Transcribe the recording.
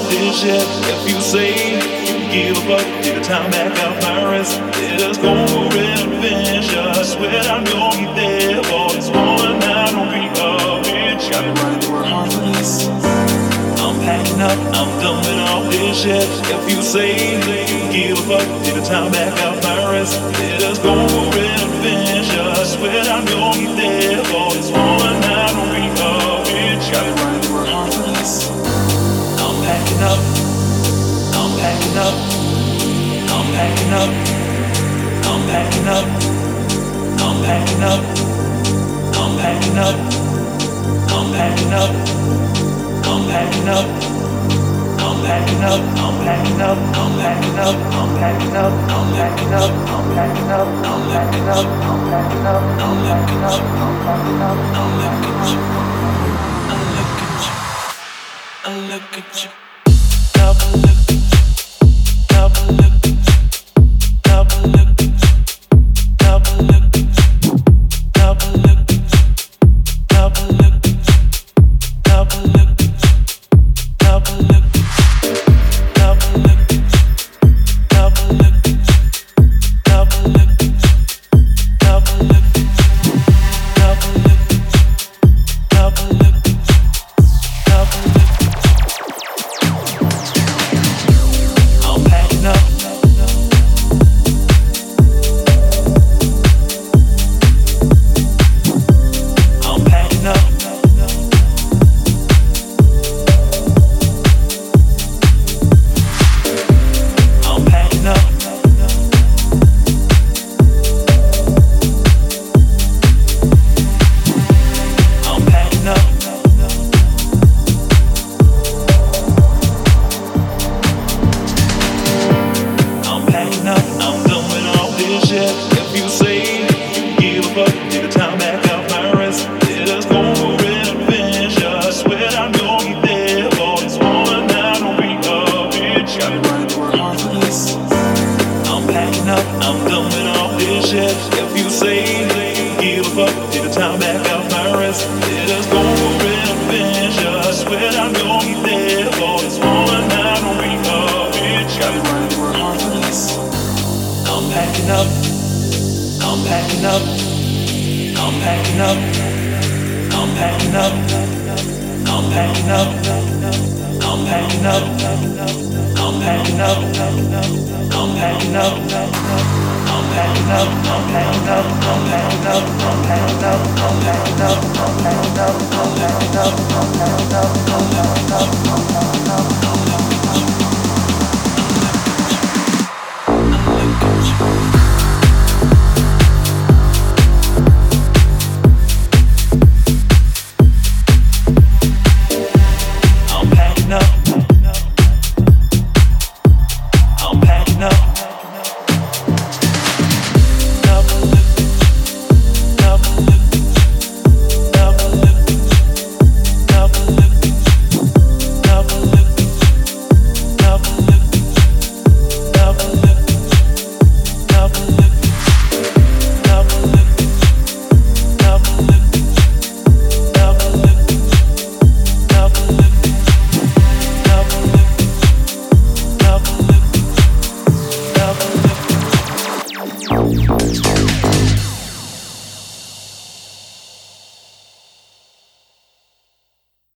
this yet. If you say you give up, take the time back out my wrist. Let us go for an adventure. I swear I'm gonna be there for this one night. Don't be a bitch. Got me running through hard for this. I'm packing up, I'm done with all this shit. If you say you give up, take the time back out my wrist. Let us go for an adventure. I swear I'm gonna be there for this one night. Don't be a bitch. Got me running through hard for this. I'm packing up, I'm packing up, I'm packing up, I'm packing up, I'm packing up, I'm packing up, I'm packing up, I'm packing up, I'm packing up, I'm packing up, I'm packing up, I'm packing up, I'm packing up, I'm packing up, I'm packing up, I'm packing up, I'm packing up, I'm packing up, I'm packing up. I look at you. Up and look at you. Up and look at you. Up and look at you. Up and look at you. Up and look at you. Up and look at you. Up and look at you. Up and look at you. Up and look at you. Up and look at you. Up and look at you. Up and look at you. Up and look at you. Up and look at you. Up and look at you. I'm packing up.